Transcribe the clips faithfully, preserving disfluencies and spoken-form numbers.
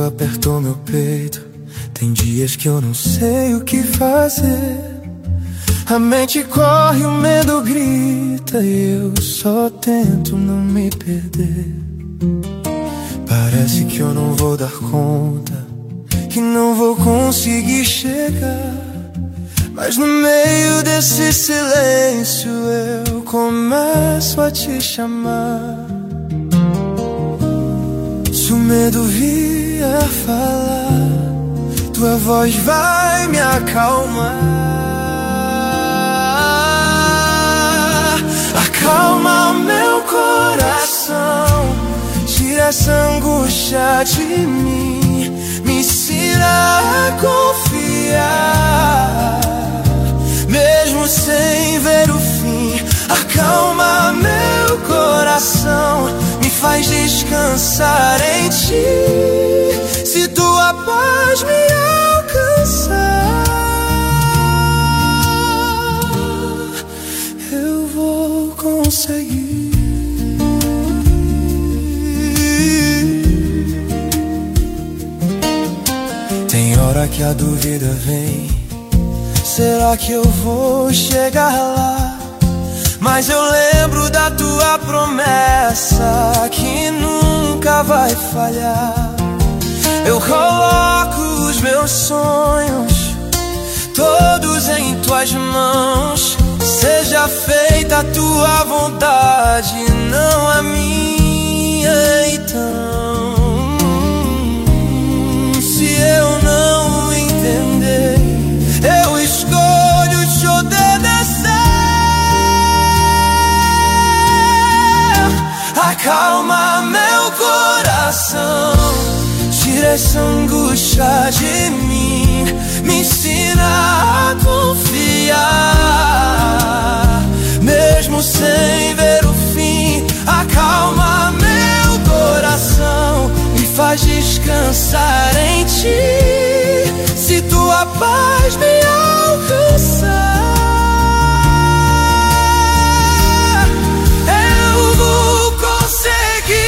apertou meu peito, tem dias que eu não sei o que fazer. A mente corre, o medo grita e eu só tento não me perder. Parece que eu não vou dar conta, que não vou conseguir chegar. Mas no meio desse silêncio eu começo a te chamar. Se o medo vier falar, tua voz vai me acalmar. Acalma meu coração, tira essa angústia de mim, me ensina a confiar, mesmo sem ver o fim. Acalma meu coração, me faz descansar em ti. Se tua paz me alcançar, eu vou conseguir. Tem hora que a dúvida vem, será que eu vou chegar lá? Mas eu lembro da tua promessa que nunca vai falhar. Eu coloco os meus sonhos todos em tuas mãos. Seja feita a tua vontade, não a minha. Então, se eu não entender, eu escolho te obedecer. Acalma meu coração, tira essa angústia de mim, me ensina a confiar, mesmo sem ver o fim. Acalma meu coração, me faz descansar em ti. Se tua paz me alcançar, eu vou conseguir.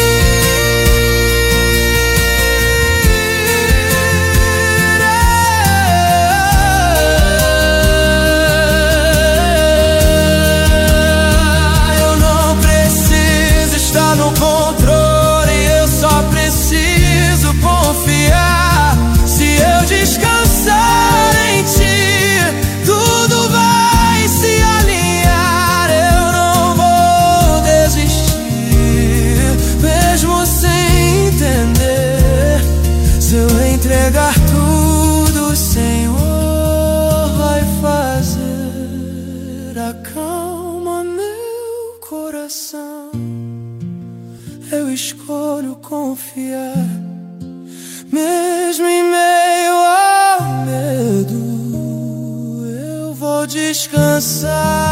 Eu não preciso estar no controle, eu só preciso confiar. Se eu descansar em ti, tudo vai se alinhar. Eu não vou desistir, mesmo sem entender. Se eu entregar tudo, o Senhor vai fazer. Acalma meu coração, eu escolho confiar, mesmo em meio ao medo, eu vou descansar.